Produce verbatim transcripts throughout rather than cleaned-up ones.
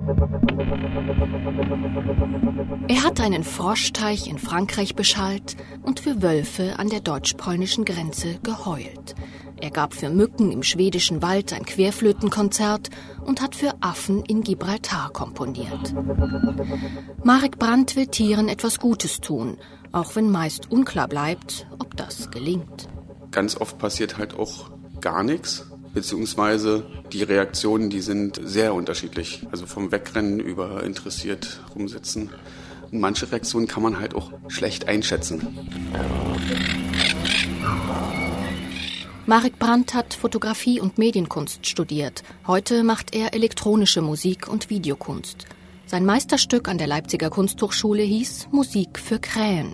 Er hat einen Froschteich in Frankreich beschallt und für Wölfe an der deutsch-polnischen Grenze geheult. Er gab für Mücken im schwedischen Wald ein Querflötenkonzert und hat für Affen in Gibraltar komponiert. Marek Brandt will Tieren etwas Gutes tun, auch wenn meist unklar bleibt, ob das gelingt. Ganz oft passiert halt auch gar nichts, beziehungsweise die Reaktionen, die sind sehr unterschiedlich. Also vom Wegrennen über interessiert rumsitzen. Und manche Reaktionen kann man halt auch schlecht einschätzen. Marek Brandt hat Fotografie und Medienkunst studiert. Heute macht er elektronische Musik und Videokunst. Sein Meisterstück an der Leipziger Kunsthochschule hieß Musik für Krähen.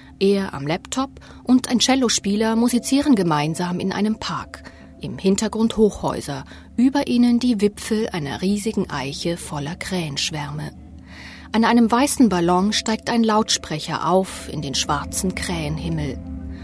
Er am Laptop und ein Cellospieler musizieren gemeinsam in einem Park. Im Hintergrund Hochhäuser, über ihnen die Wipfel einer riesigen Eiche voller Krähenschwärme. An einem weißen Ballon steigt ein Lautsprecher auf in den schwarzen Krähenhimmel.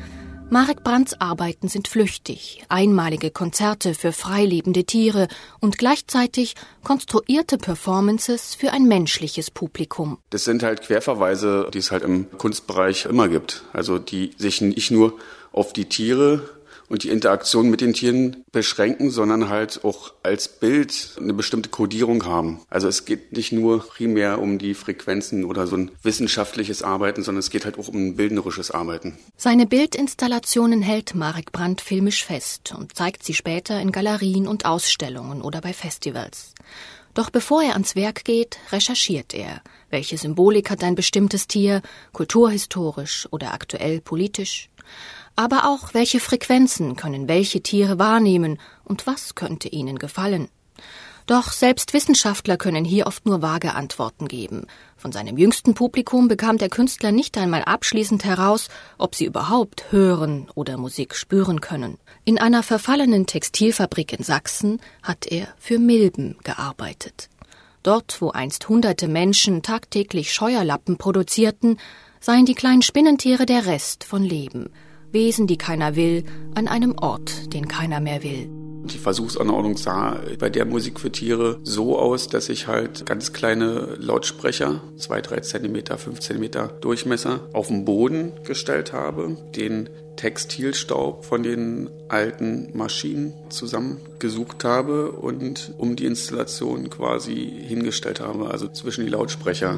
Marek Brandts Arbeiten sind flüchtig, einmalige Konzerte für freilebende Tiere und gleichzeitig konstruierte Performances für ein menschliches Publikum. Das sind halt Querverweise, die es halt im Kunstbereich immer gibt. Also die sich nicht nur auf die Tiere und die Interaktion mit den Tieren beschränken, sondern halt auch als Bild eine bestimmte Kodierung haben. Also es geht nicht nur primär um die Frequenzen oder so ein wissenschaftliches Arbeiten, sondern es geht halt auch um ein bildnerisches Arbeiten. Seine Bildinstallationen hält Marek Brandt filmisch fest und zeigt sie später in Galerien und Ausstellungen oder bei Festivals. Doch bevor er ans Werk geht, recherchiert er. Welche Symbolik hat ein bestimmtes Tier, kulturhistorisch oder aktuell politisch? Aber auch, welche Frequenzen können welche Tiere wahrnehmen und was könnte ihnen gefallen? Doch selbst Wissenschaftler können hier oft nur vage Antworten geben. Von seinem jüngsten Publikum bekam der Künstler nicht einmal abschließend heraus, ob sie überhaupt hören oder Musik spüren können. In einer verfallenen Textilfabrik in Sachsen hat er für Milben gearbeitet. Dort, wo einst hunderte Menschen tagtäglich Scheuerlappen produzierten, seien die kleinen Spinnentiere der Rest von Leben. Wesen, die keiner will, an einem Ort, den keiner mehr will. Die Versuchsanordnung sah bei der Musik für Tiere so aus, dass ich halt ganz kleine Lautsprecher, zwei, drei Zentimeter, fünf Zentimeter Durchmesser, auf den Boden gestellt habe, den Textilstaub von den alten Maschinen zusammengesucht habe und um die Installation quasi hingestellt habe, also zwischen die Lautsprecher.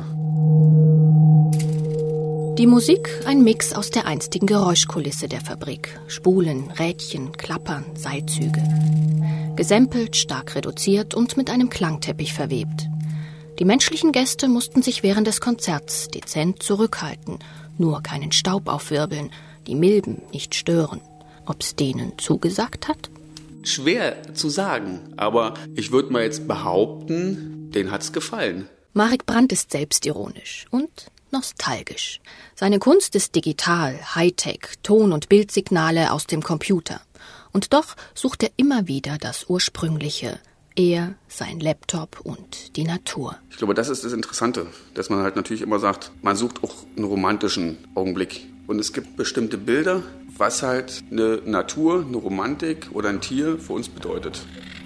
Die Musik, ein Mix aus der einstigen Geräuschkulisse der Fabrik. Spulen, Rädchen, Klappern, Seilzüge. Gesampelt, stark reduziert und mit einem Klangteppich verwebt. Die menschlichen Gäste mussten sich während des Konzerts dezent zurückhalten, nur keinen Staub aufwirbeln, die Milben nicht stören. Ob's denen zugesagt hat? Schwer zu sagen, aber ich würde mal jetzt behaupten, denen hat's gefallen. Marek Brandt ist selbstironisch und nostalgisch. Seine Kunst ist digital, Hightech, Ton- und Bildsignale aus dem Computer. Und doch sucht er immer wieder das Ursprüngliche. Er, sein Laptop und die Natur. Ich glaube, das ist das Interessante, dass man halt natürlich immer sagt, man sucht auch einen romantischen Augenblick. Und es gibt bestimmte Bilder, was halt eine Natur, eine Romantik oder ein Tier für uns bedeutet.